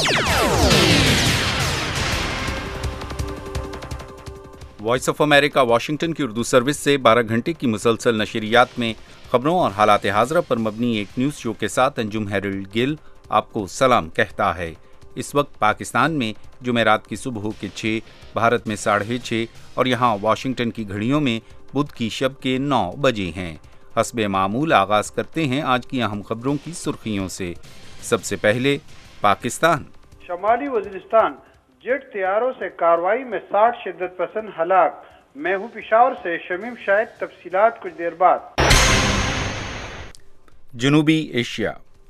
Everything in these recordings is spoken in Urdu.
وائس آف امریکہ واشنگٹن کی اردو سروس سے 12 گھنٹے کی مسلسل نشریات میں خبروں اور حالات حاضرہ پر مبنی ایک نیوز شو کے ساتھ انجم ہیرلڈ گل آپ کو سلام کہتا ہے۔ اس وقت پاکستان میں جمعرات کی صبح کے 6، بھارت میں 6:30 اور یہاں واشنگٹن کی گھڑیوں میں بدھ کی شب کے 9 بجے ہیں۔ حسب معمول آغاز کرتے ہیں آج کی اہم خبروں کی سرخیوں سے۔ سب سے پہلے پاکستان۔ شمالی وزیرستان جیٹ طیاروں سے کارروائی میں 60 شدت پسند ہلاک۔ میں ہوں پشاور سے شمیم شاہد، تفصیلات کچھ دیر بعد۔ جنوبی ایشیا۔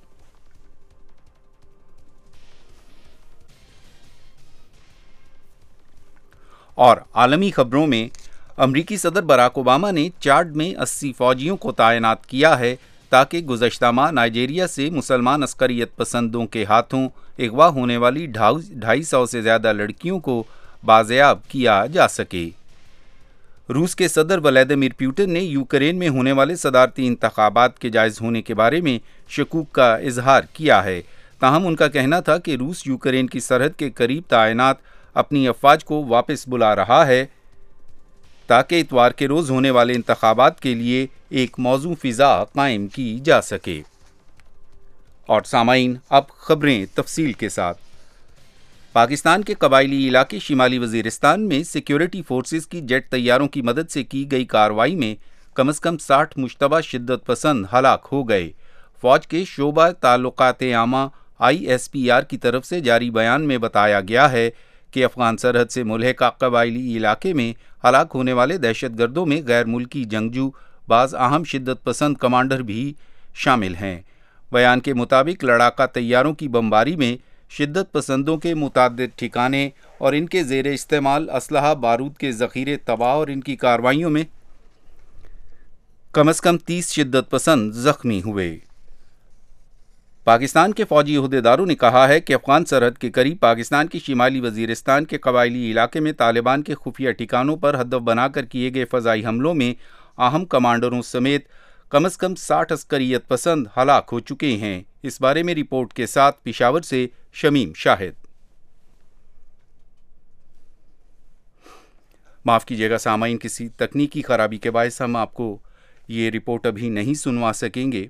اور عالمی خبروں میں امریکی صدر براک اوباما نے چاڈ میں 80 فوجیوں کو تعینات کیا ہے تاکہ گزشتہ ماہ نائجیریا سے مسلمان عسکریت پسندوں کے ہاتھوں اغوا ہونے والی 250 سے زیادہ لڑکیوں کو بازیاب کیا جا سکے۔ روس کے صدر ولادیمیر پوٹن نے یوکرین میں ہونے والے صدارتی انتخابات کے جائز ہونے کے بارے میں شکوک کا اظہار کیا ہے، تاہم ان کا کہنا تھا کہ روس یوکرین کی سرحد کے قریب تعینات اپنی افواج کو واپس بلا رہا ہے تاکہ اتوار کے روز ہونے والے انتخابات کے لیے ایک موزوں فضا قائم کی جا سکے۔ اور سامعین، اب خبریں تفصیل کے ساتھ۔ پاکستان کے قبائلی علاقے شمالی وزیرستان میں سیکیورٹی فورسز کی جیٹ طیاروں کی مدد سے کی گئی کارروائی میں کم از کم 60 مشتبہ شدت پسند ہلاک ہو گئے۔ فوج کے شعبہ تعلقات عامہ ISPR کی طرف سے جاری بیان میں بتایا گیا ہے کہ افغان سرحد سے ملحقہ قبائلی علاقے میں ہلاک ہونے والے دہشت گردوں میں غیر ملکی جنگجو، بعض اہم شدت پسند کمانڈر بھی شامل ہیں۔ بیان کے مطابق لڑاکا طیاروں کی بمباری میں شدت پسندوں کے متعدد ٹھکانے اور ان کے زیر استعمال اسلحہ بارود کے ذخیرے تباہ، اور ان کی کارروائیوں میں کم از کم 30 شدت پسند زخمی ہوئے۔ پاکستان کے فوجی عہدیداروں نے کہا ہے کہ افغان سرحد کے قریب پاکستان کی شمالی وزیرستان کے قبائلی علاقے میں طالبان کے خفیہ ٹھکانوں پر ہدف بنا کر کیے گئے فضائی حملوں میں اہم کمانڈروں سمیت کم از کم 60 عسکریت پسند ہلاک ہو چکے ہیں۔ اس بارے میں رپورٹ کے ساتھ پشاور سے شمیم شاہد۔ معاف کیجیے گا سامعین، کسی تکنیکی خرابی کے باعث ہم آپ کو یہ رپورٹ ابھی نہیں سنوا سکیں گے۔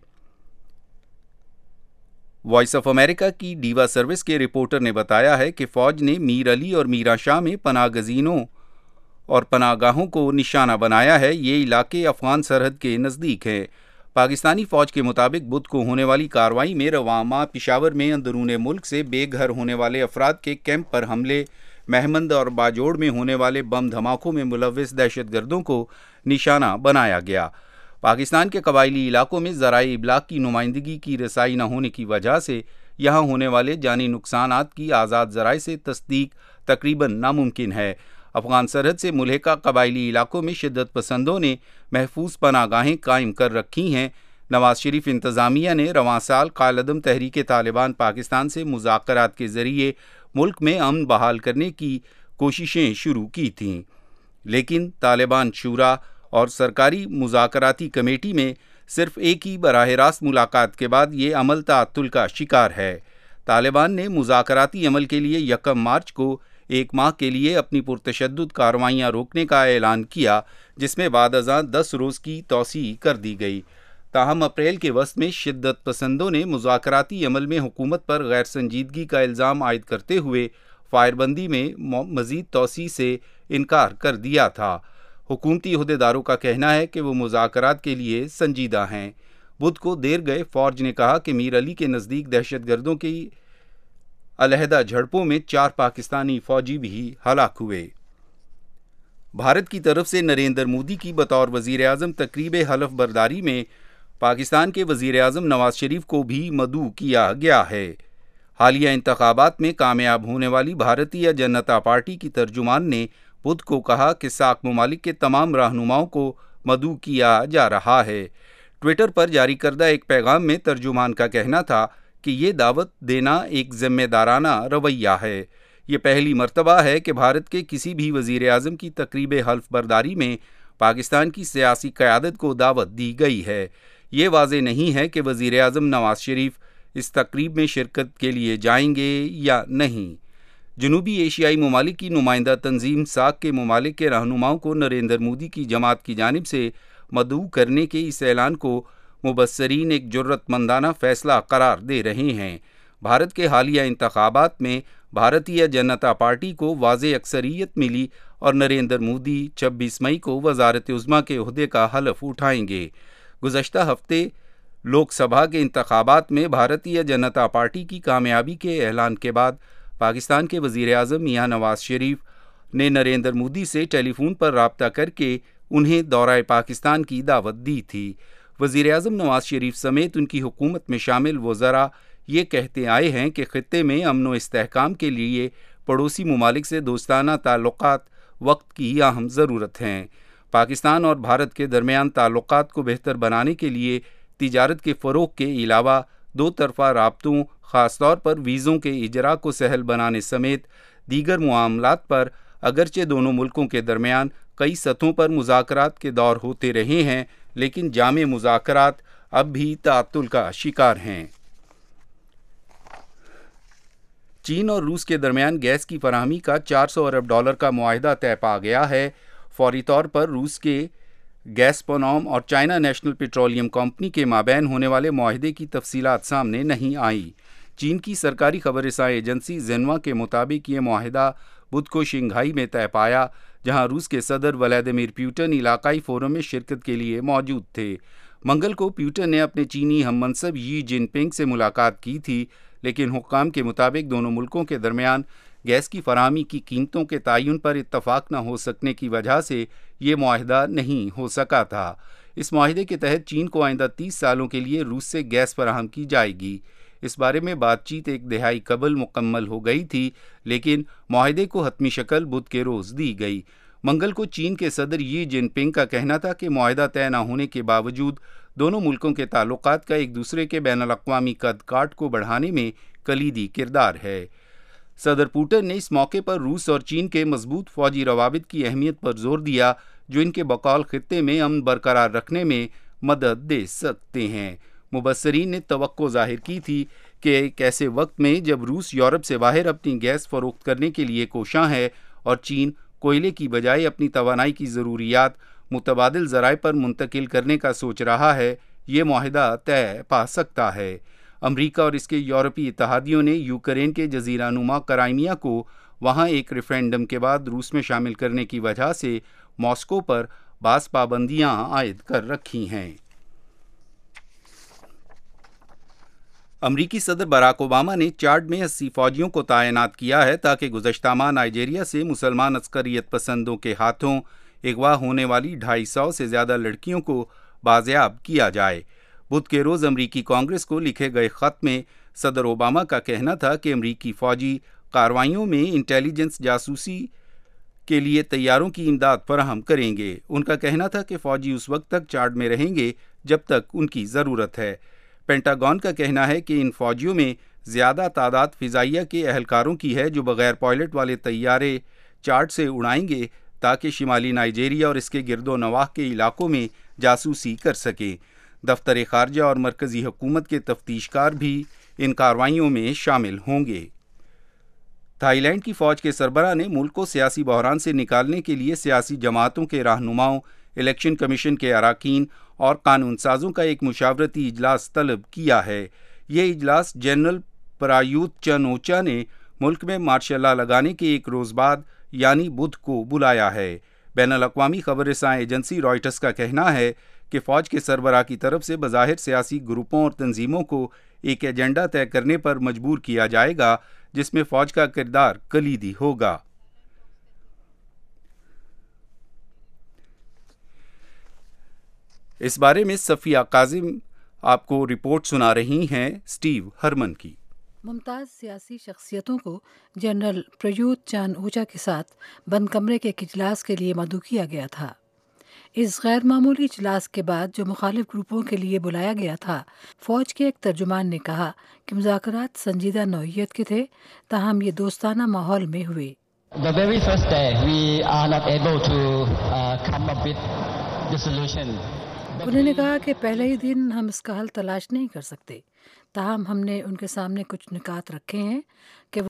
وائس آف امریکہ کی ڈیوا سروس کے رپورٹر نے بتایا ہے کہ فوج نے میر علی اور میرا شاہ میں پناہ گزینوں اور پناہ گاہوں کو نشانہ بنایا ہے۔ یہ علاقے افغان سرحد کے نزدیک ہیں۔ پاکستانی فوج کے مطابق بدھ کو ہونے والی کارروائی میں رواں ماہ پشاور میں اندرون ملک سے بے گھر ہونے والے افراد کے کیمپ پر حملے، مہمند اور باجوڑ میں ہونے والے بم دھماکوں میں ملوث دہشت گردوں کو نشانہ بنایا گیا۔ پاکستان کے قبائلی علاقوں میں ذرائع ابلاغ کی نمائندگی کی رسائی نہ ہونے کی وجہ سے یہاں ہونے والے جانی نقصانات کی آزاد ذرائع سے تصدیق تقریباً ناممکن ہے۔ افغان سرحد سے ملحقہ قبائلی علاقوں میں شدت پسندوں نے محفوظ پناہ گاہیں قائم کر رکھی ہیں۔ نواز شریف انتظامیہ نے رواں سال قائداعظم تحریک طالبان پاکستان سے مذاکرات کے ذریعے ملک میں امن بحال کرنے کی کوششیں شروع کی تھیں، لیکن طالبان شورا اور سرکاری مذاکراتی کمیٹی میں صرف ایک ہی براہ راست ملاقات کے بعد یہ عمل تعطل کا شکار ہے۔ طالبان نے مذاکراتی عمل کے لیے 1 مارچ کو 1 ماہ کے لیے اپنی پرتشدد کارروائیاں روکنے کا اعلان کیا، جس میں بعد ازاں 10 روز کی توسیع کر دی گئی۔ تاہم اپریل کے وسط میں شدت پسندوں نے مذاکراتی عمل میں حکومت پر غیر سنجیدگی کا الزام عائد کرتے ہوئے فائر بندی میں مزید توسیع سے انکار کر دیا تھا۔ حکومتی عہدیداروں کا کہنا ہے کہ وہ مذاکرات کے لیے سنجیدہ ہیں۔ بدھ کو دیر گئے فوج نے کہا کہ میر علی کے نزدیک دہشت گردوں کی علیحدہ جھڑپوں میں 4 پاکستانی فوجی بھی ہلاک ہوئے۔ بھارت کی طرف سے نریندر مودی کی بطور وزیر اعظم تقریب حلف برداری میں پاکستان کے وزیر اعظم نواز شریف کو بھی مدعو کیا گیا ہے۔ حالیہ انتخابات میں کامیاب ہونے والی بھارتیہ جنتا پارٹی کی ترجمان نے بدھ کو کہا کہ ساک ممالک کے تمام رہنماؤں کو مدعو کیا جا رہا ہے۔ ٹویٹر پر جاری کردہ ایک پیغام میں ترجمان کا کہنا تھا کہ یہ دعوت دینا ایک ذمہ دارانہ رویہ ہے۔ یہ پہلی مرتبہ ہے کہ بھارت کے کسی بھی وزیر اعظم کی تقریب حلف برداری میں پاکستان کی سیاسی قیادت کو دعوت دی گئی ہے۔ یہ واضح نہیں ہے کہ وزیر اعظم نواز شریف اس تقریب میں شرکت کے لیے جائیں گے یا نہیں۔ جنوبی ایشیائی ممالک کی نمائندہ تنظیم ساک کے ممالک کے رہنماؤں کو نریندر مودی کی جماعت کی جانب سے مدعو کرنے کے اس اعلان کو مبصرین ایک جرأت مندانہ فیصلہ قرار دے رہے ہیں۔ بھارت کے حالیہ انتخابات میں بھارتیہ جنتا پارٹی کو واضح اکثریت ملی اور نریندر مودی 26 مئی کو وزارت عظمیٰ کے عہدے کا حلف اٹھائیں گے۔ گزشتہ ہفتے لوک سبھا کے انتخابات میں بھارتیہ جنتا پارٹی کی کامیابی کے اعلان کے بعد پاکستان کے وزیر اعظم میاں نواز شریف نے نریندر مودی سے ٹیلی فون پر رابطہ کر کے انہیں دورہ پاکستان کی دعوت دی تھی۔ وزیر اعظم نواز شریف سمیت ان کی حکومت میں شامل وزراء یہ کہتے آئے ہیں کہ خطے میں امن و استحکام کے لیے پڑوسی ممالک سے دوستانہ تعلقات وقت کی اہم ضرورت ہیں۔ پاکستان اور بھارت کے درمیان تعلقات کو بہتر بنانے کے لیے تجارت کے فروغ کے علاوہ دو طرفہ رابطوں، خاص طور پر ویزوں کے اجراء کو سہل بنانے سمیت دیگر معاملات پر اگرچہ دونوں ملکوں کے درمیان کئی سطحوں پر مذاکرات کے دور ہوتے رہے ہیں، لیکن جامع مذاکرات اب بھی تعطل کا شکار ہیں۔ چین اور روس کے درمیان گیس کی فراہمی کا $400 ارب کا معاہدہ طے پا گیا ہے۔ فوری طور پر روس کے گیس پونوم اور چائنا نیشنل پیٹرولیم کمپنی کے مابین ہونے والے معاہدے کی تفصیلات سامنے نہیں آئیں۔ چین کی سرکاری خبر رساں ایجنسی زنہوا کے مطابق یہ معاہدہ بدھ کو شنگھائی میں طے پایا، جہاں روس کے صدر ولادیمیر پیوٹن علاقائی فورم میں شرکت کے لیے موجود تھے۔ منگل کو پیوٹن نے اپنے چینی ہم منصب یی جن پنگ سے ملاقات کی تھی، لیکن حکام کے مطابق دونوں ملکوں کے درمیان گیس کی فراہمی کی قیمتوں کے تعین پر اتفاق نہ ہو سکنے کی وجہ سے یہ معاہدہ نہیں ہو سکا تھا۔ اس معاہدے کے تحت چین کو آئندہ 30 سالوں کے لیے روس سے گیس فراہم کی جائے گی۔ اس بارے میں بات چیت ایک دہائی قبل مکمل ہو گئی تھی، لیکن معاہدے کو حتمی شکل بدھ کے روز دی گئی۔ منگل کو چین کے صدر یی جن پنگ کا کہنا تھا کہ معاہدہ طے نہ ہونے کے باوجود دونوں ملکوں کے تعلقات کا ایک دوسرے کے بین الاقوامی قد کاٹ کو بڑھانے میں کلیدی کردار ہے۔ صدر پوٹن نے اس موقع پر روس اور چین کے مضبوط فوجی روابط کی اہمیت پر زور دیا، جو ان کے بقول خطے میں امن برقرار رکھنے میں مدد دے سکتے ہیں۔ مبصرین نے توقع ظاہر کی تھی کہ ایک ایسے وقت میں جب روس یورپ سے باہر اپنی گیس فروخت کرنے کے لیے کوشاں ہے اور چین کوئلے کی بجائے اپنی توانائی کی ضروریات متبادل ذرائع پر منتقل کرنے کا سوچ رہا ہے، یہ معاہدہ طے پا سکتا ہے۔ امریکہ اور اس کے یورپی اتحادیوں نے یوکرین کے جزیرہ نما کرائمیا کو وہاں ایک ریفرینڈم کے بعد روس میں شامل کرنے کی وجہ سے ماسکو پر بعض پابندیاں عائد کر رکھی ہیں۔ امریکی صدر براک اوباما نے چاڈ میں 80 فوجیوں کو تعینات کیا ہے تاکہ گزشتہ ماہ نائجیریا سے مسلمان عسکریت پسندوں کے ہاتھوں اغوا ہونے والی 250 سے زیادہ لڑکیوں کو بازیاب کیا جائے۔ بدھ کے روز امریکی کانگریس کو لکھے گئے خط میں صدر اوباما کا کہنا تھا کہ امریکی فوجی کارروائیوں میں انٹیلیجنس جاسوسی کے لیے طیاروں کی امداد فراہم کریں گے۔ ان کا کہنا تھا کہ فوجی اس وقت تک چاڈ میں رہیں گے جب تک ان کی ضرورت ہے۔ پینٹاگون کا کہنا ہے کہ ان فوجیوں میں زیادہ تعداد فضائیہ کے اہلکاروں کی ہے جو بغیر پائلٹ والے طیارے چاڈ سے اڑائیں گے تاکہ شمالی نائجیریا اور اس کے گرد و نواح کے علاقوں میں جاسوسی کر سکیں۔ دفتر خارجہ اور مرکزی حکومت کے تفتیش کار بھی ان کارروائیوں میں شامل ہوں گے۔ تھائی لینڈ کی فوج کے سربراہ نے ملک کو سیاسی بحران سے نکالنے کے لیے سیاسی جماعتوں کے رہنماؤں، الیکشن کمیشن کے اراکین اور قانون سازوں کا ایک مشاورتی اجلاس طلب کیا ہے۔ یہ اجلاس جنرل پرایوت چن اوچا نے ملک میں مارشل لا لگانے کے ایک روز بعد یعنی بدھ کو بلایا ہے۔ بین الاقوامی خبر رساں ایجنسی رائٹرز کا کہنا ہے کہ فوج کے سربراہ کی طرف سے بظاہر سیاسی گروپوں اور تنظیموں کو ایک ایجنڈا طے کرنے پر مجبور کیا جائے گا جس میں فوج کا کردار کلیدی ہوگا۔ اس بارے میں صفیہ کاظم آپ کو رپورٹ سنا رہی ہیں اسٹیو ہرمن کی۔ ممتاز سیاسی شخصیتوں کو جنرل پریوت چان اوچا کے ساتھ بند کمرے کے ایک اجلاس کے لیے مدعو کیا گیا تھا۔ اس غیر معمولی اجلاس کے بعد جو مخالف گروپوں کے لیے بلایا گیا تھا، فوج کے ایک ترجمان نے کہا کہ مذاکرات سنجیدہ نوعیت کے تھے، تاہم یہ دوستانہ ماحول میں ہوئے۔ The very first day we are not able to come up with the solution انہوں نے کہا کہ پہلے ہی دن ہم اس کا حل تلاش نہیں کر سکتے، تاہم ہم نے ان کے سامنے کچھ نکات رکھے ہیں کہ